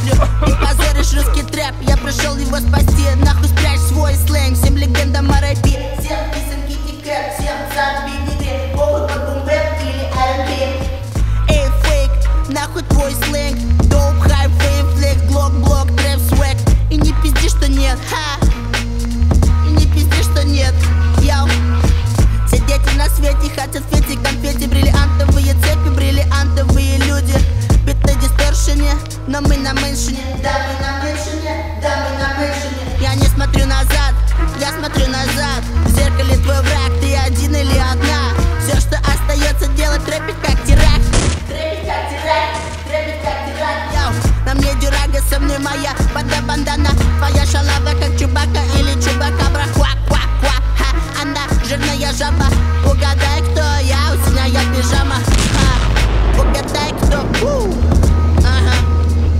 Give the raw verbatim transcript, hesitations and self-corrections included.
кашлю и позоришь русский трэп. Я пришел его спасти, нахуй спрячь свой сленг. Всем легендам о рэпе, всем писем Китикэт, всем сам бигири, похуй под бумбэп или ар энд би. Эй, фейк, нахуй твой сленг. Доп, хайп, фейм, флекс, глок, блок, трэп, свэк. И не пизди, что нет, ха. И не пизди, что нет, яу. Все дети на свете хотят фети, конфетти, бриллиантовые цепи, бриллиантовые люди. Бит на дисторшене, но мы на меншине. Да, мы на меншине, да, мы на меншине. Я не смотрю назад, я смотрю назад. В зеркале твой враг, ты один или одна. Все, что остается делать, рэпить как теракт. Рэпить как теракт, рэпить как теракт, яу. На мне дюрага, со мной моя банда бандана. Твоя шалава как Чубака или Чубакабра. Квак, квак, квак, ха, она жирная жаба.